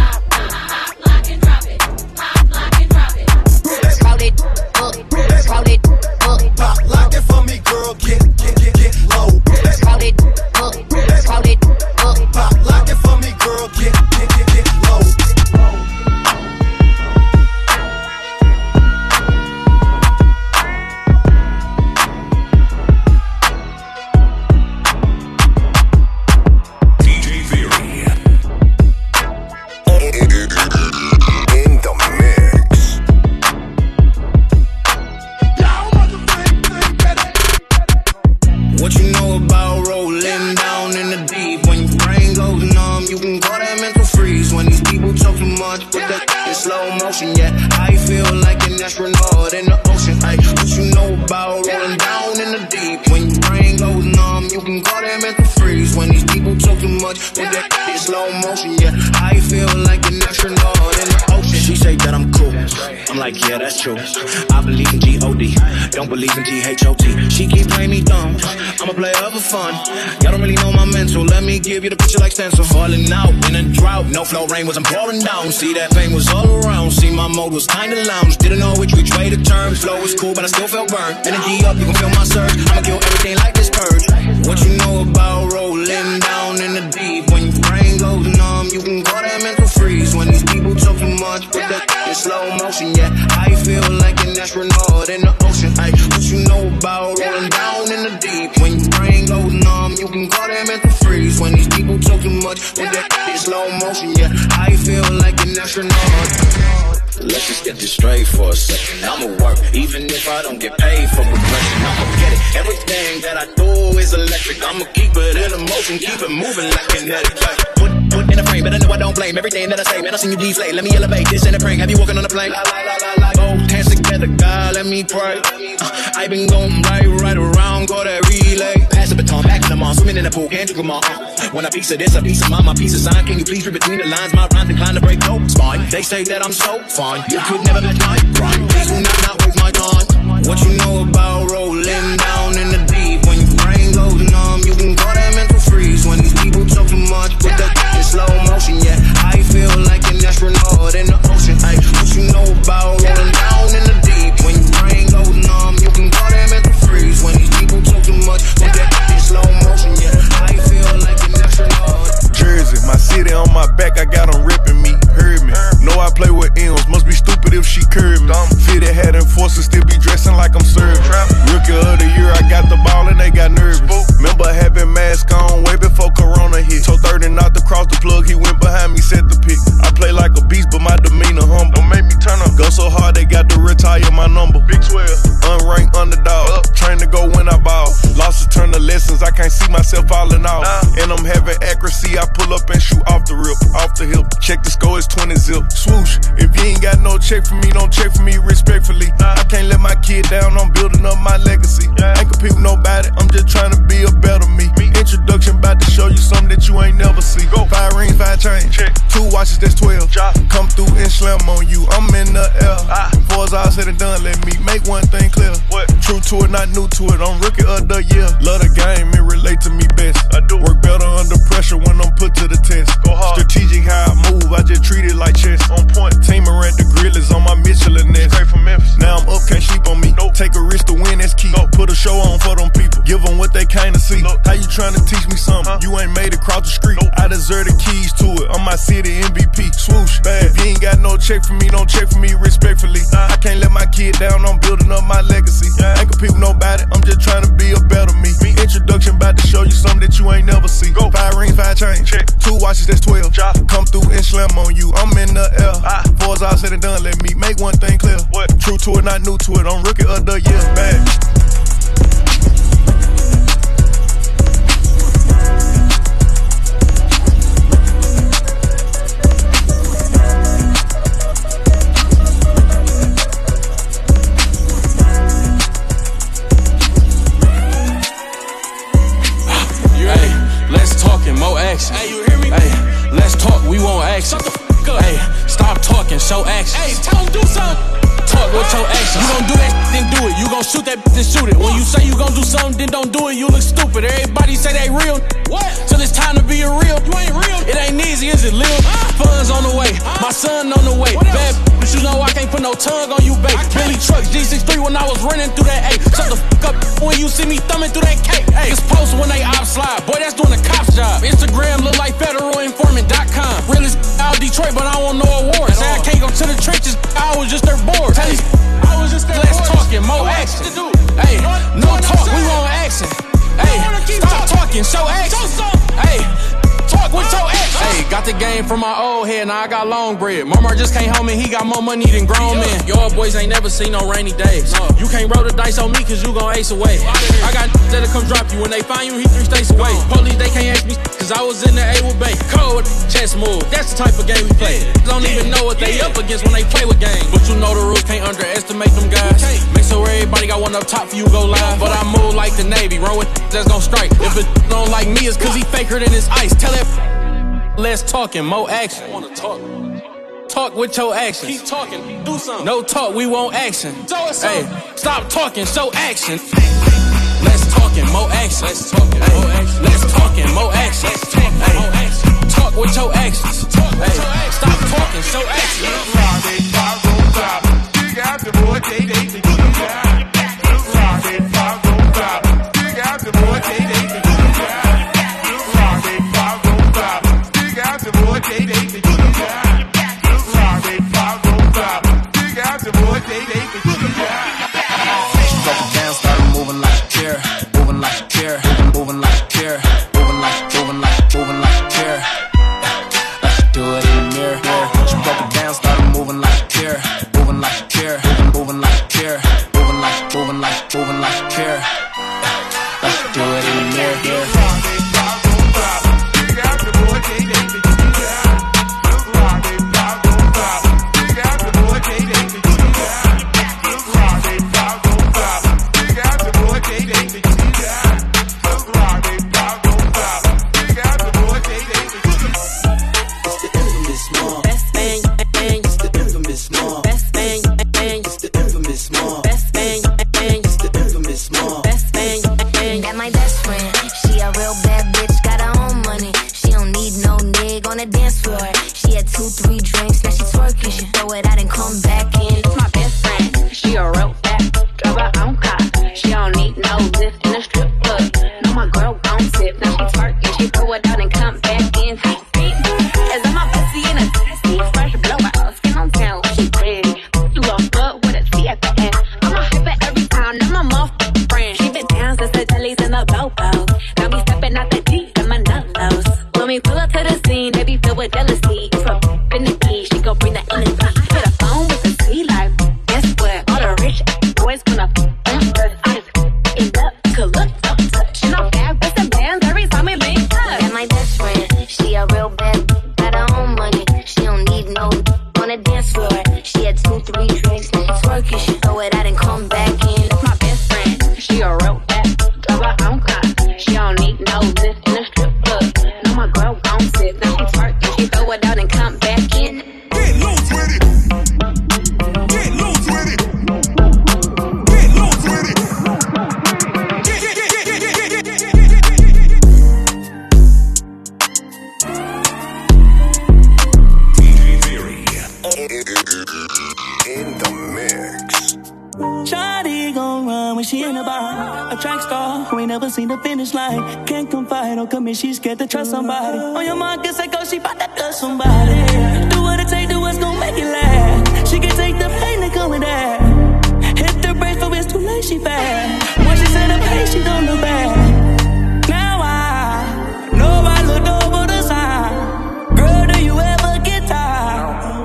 Crowd it up, crowd it up. Pop, lock it for me, girl. Get, get, get, get low. Crowd it up, crowd it up. Pop, lock it for me, girl. Get, get, get, get low. What you know about rolling down in the deep? When your brain goes numb, you can call that mental freeze. When these people talk too much, put that in slow motion. Yeah, I feel like an astronaut in the ocean. Ay, what you know about rolling down in the deep? When your brain goes numb, you can call that mental freeze. When these people talk too much, put that in slow motion. Yeah, I feel like an astronaut in the ocean. She say that I'm cool. I'm like, yeah, that's true. I believe in G O D, don't believe in T H O T. She keep playing me dumb. I'm a player for fun. Y'all don't really know my mental. Let me give you the picture like stencil. Falling out in a drought. No flow rain wasn't pouring down. See that pain was all around. See my mode was kinda lounge. Didn't know which which way to turn. Flow was cool, but I still felt burned. Energy up, you can feel my surge. I'ma kill everything like this purge. What you know about rolling down in the deep? When your brain goes numb, you can call that mental freeze. When these people talk too much, put that in slow motion. Yeah, I feel like an astronaut in the ocean. Ay, what you know about rolling down in the deep? When your brain goes numb, you can call that mental freeze. When these people talk too much, put that in slow motion. Yeah, I feel like an astronaut. Let's just get this straight for a second. I'ma work, even if I don't get paid for progression. I'ma get it. Everything that I do is electric. I'ma keep it in motion, keep it moving like kinetic. Put, put in a frame, better know I don't blame everything that I say. Man, I seen you deflate. Let me elevate this in a prank. Have you walking on a plane? La, la, la, la, la. Both hands together, God, let me pray. Uh, I been going right, right around, go that relay. Pass the baton, back in the mall, swimming in the pool, can't you come on? Uh, when a piece of this, a piece of mine, my piece of sign. Can you please read between the lines? My rhymes inclined to break no spine. They say that I'm so fine. You could never match my grind. Please do not, not waste my time. What you know about rolling down in the deep? When your brain goes numb, you can call that mental freeze. When these people talk too much, put that in slow motion. Yeah, I feel like an astronaut in the ocean. Ay, what you know about rolling down in the deep? When your brain goes numb, you can call that mental freeze. When these people talk too much, put that in slow motion. Yeah, I feel like an astronaut. Jersey, my city on my back, I got them ripping me. Heard me. Know I play with M's, must be stupid if she curved me. Fitted hat and forces, still be dressing like I'm serving. Rookie of the year, I got the ball and they got nervous. Remember having mask on way before Corona hit. Told thirty not to cross the plug, he went behind me, set the pick. I play like a beast, but my demeanor humble. Don't make me turn up. Go so hard, they got to retire my number. Big twelve, unranked underdog. Train to go when I ball. Losses turn to lessons, I can't see myself falling off. And I'm having accuracy, I pull up and shoot off the rip, off the hip. Check the score, it's twenty zip. Swoosh, if you ain't got no check for me, don't check for me respectfully. I can't let my kid down, I'm building up my legacy. Ain't compete with nobody, I'm just trying to be a better me. Introduction about to show you something that you ain't never see. Five rings, five chains, check. Two watches, that's twelve. Come through and slam on you, I'm in the air. Before it's all said and done, let me make one thing clear. What? True to it, not new to it, I'm rookie of the year. Love the game, it relate to me best. I do. Work better under pressure when I'm put to the test. Go hard. Strategic how I move, I just treat it like chess. On point, team around the grill is on my Michelin nest. Straight from Memphis. Now I'm up, can't sleep on me. Nope. Take a risk to win, that's key. Nope. Put a show on for them people, give them what they kinda see. Nope. How you trying to teach me something? Huh? You ain't made it cross the street. Nope. I deserve the keys to it, I'm my city M V P. Swoosh, bad. If you ain't got no check for me, don't check for me respectfully. Nah. I can't let my kid down, I'm building up my legacy. Yeah. Ain't compete with nobody, I'm just trying to be a better me. me. Introduction about to show you something that you ain't never see. Go. Five rings, five chains, check. Two watches, that's twelve. Job. Come through and slam on you, I'm in the air. Ah. Before it's all said and done, let me make one thing clear. What? True to it, not new to it, I'm rookie of the year. Bad. action. Hey, stop talking, show action. Hey, tell him do something. Talk with your actions. You gon' do that, then do it. You gon' shoot that, then shoot it. When you say you gon' do something, then don't do it. You look stupid. Everybody say they real. What? Till it's time to be a real. You ain't real. It ain't easy, is it, Lil? Huh? Funds on the way. Huh? My son on the way. Bad, but you know I can't put no tongue on you, babe. Billy trucks, G sixty-three when I was running through that A. Shut the fuck up when you see me thumbing through that cake. Hey, it's post when they op slide. Boy, that's doing a cop's job. Instagram look like federal informant dot com. Realest out Detroit, but I don't know awards. Say I can't go to the trenches. I was just their board. Tell these I was just less talking, more action. Hey, no talk, we want action. Hey, stop talking, show action. Hey, talk with your action. Hey, got the game from my old head, now I got long bread. Mama just came home and he got more money than grown men. Your boys ain't never seen no rainy days. You can't roll the dice on me cause you gon' ace away. I got that'll come drop you. When they find you, he three states away. Police, they can't ask me cause I was in the A with Bay. Cold chess move, that's the type of game we play. Don't even know what they up against when they play with games. But you know the rules, can't underestimate them guys. Make sure everybody got one up top for you go live. But I move like the Navy, run with that's gon' strike. If it don't like me, it's cause he faker than his ice. Tell that less talking, more action. I wanna talk. Talk with your actions. Keep talking, do something. No talk, we want action. Hey, stop talking, show action. Less talking, more action. Less talking, more action. Less talking, more action. Hey, talk with your actions. Hey, stop talking, show action. She's scared to trust somebody. On your mind, guess I go, she bout to touch somebody. Do what it take, do what's gon' make it last. She can take the pain that come with that. Hit the brakes, but it's too late, she fast. When she said the pace, she don't look back. Now I know I looked over the sign. Girl, do you ever get tired?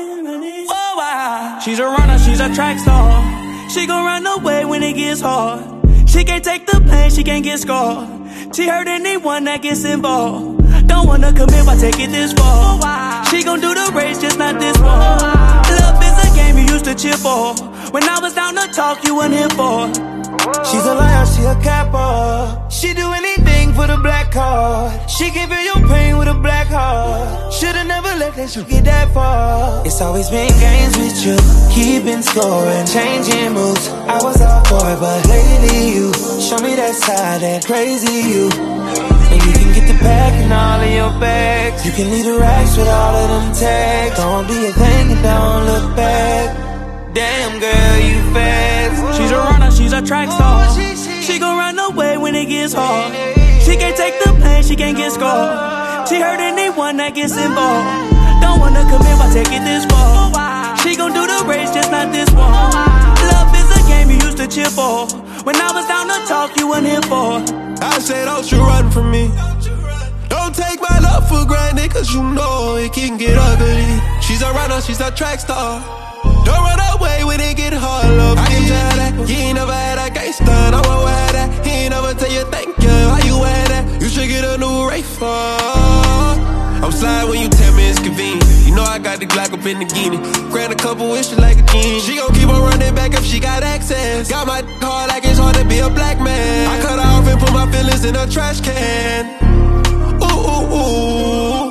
Oh, I. She's a runner, she's a track star. She gon' run away when it gets hard. She can't take the pain, she can't get scarred. She hurt anyone that gets involved. Don't wanna commit, why take it this far? She gon' do the race, just not this one. Love is a game you used to cheer for. When I was down to talk, you weren't here for. She's a liar, she a capper. She do anything for the black card. She can feel your pain with a black heart. Should've never let that shit get that far. It's always been games with you, keeping score and changing moves. I was all for it, but lately you show me that side, that crazy you. And you can get the back and all of your bags. You can leave the racks with all of them tags. Don't be a thing and don't look back. Damn girl, you fast. She's a runner, she's a track star. She gon' run away when it gets hard. She can't take the pain, she can't get scarred. She hurt anyone that gets involved. Don't wanna commit, why take it this far? She gon' do the race, just not this one. Love is a game you used to cheer for. When I was down to talk, you weren't here for. I said, don't you run from me. Don't take my love for granted, cause you know it can get ugly. She's a runner, she's a track star. Don't run away when it get hard, love. I can tell that you ain't never had a gangster. No one wear that. He ain't never tell you thank you. Why you wear that? You should get a new Ray for. I'm slide when you tell me it's convenient. You know I got the Glock up in the guinea. Grant a couple wishes like a king. She gon' keep on running back if she got access. Got my hard like it's hard to be a black man. I cut her off and put my feelings in a trash can. Ooh, ooh, ooh.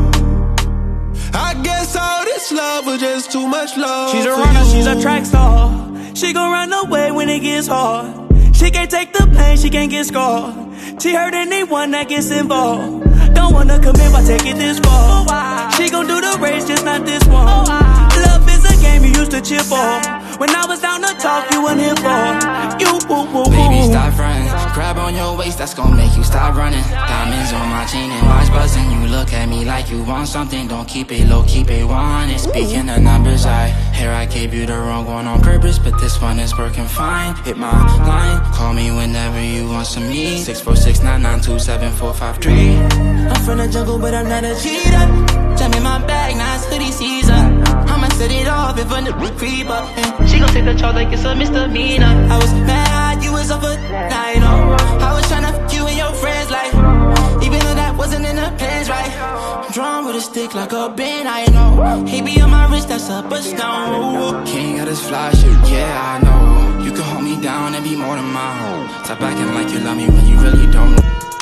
I guess all this love was just too much love. She's a runner, you. she's a track star. She gon' run away when it gets hard. She can't take the pain, she can't get scarred. She hurt anyone that gets involved. Don't wanna commit, why take it this far? She gon' do the race, just not this one. Love is a game you used to cheer for. When I was down to talk, you weren't here for. You, woo, woo, woo. Baby, stop running. Grab on your waist, that's gon' make you stop running. Diamonds on my chain and watch buzzing. You look at me like you want something. Don't keep it low, keep it wanted. Speaking of numbers, I hear I gave you the wrong one on purpose, but this one is working fine. Hit my line, call me whenever you want some me. Six four six nine nine two seven four five three. I'm from the jungle, but I'm not a cheater. Jump in my bag, now it's hoodie season. I'ma set it off if a nigga creep up. And she gon' take the charge like it's a misdemeanor. I was mad, you was up for night, oh. I was tryna fuck you and your friends, like, even though that wasn't in the plans, right? I'm drawn with a stick like a bin, I know. He be on my wrist, that's up a stone. King of this fly shit, yeah, I know. You can hold me down and be more than my home. Stop acting like you love me when you really don't.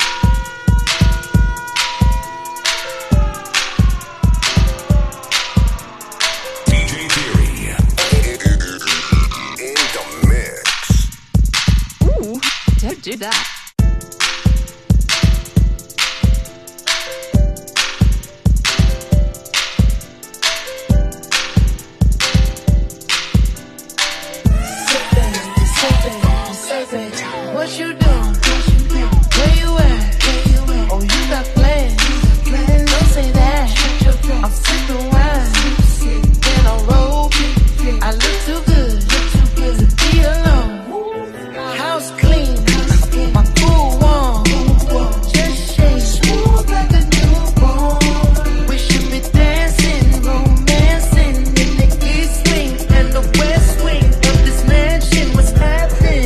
Don't do that. What you doing? Where you at? Oh, you got plans. Don't say that. I'm sipping wine. In a robe. I look too good to be alone. House clean. My pool warm. Just shake. Smooth like a newborn. We should be dancing, romancing in the east wing and the west wing of this mansion. What's happening?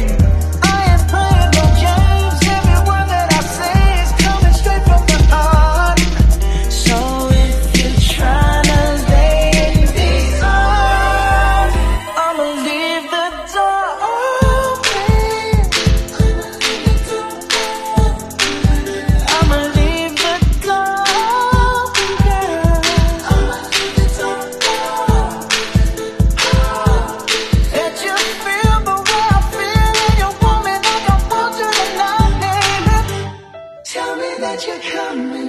Coming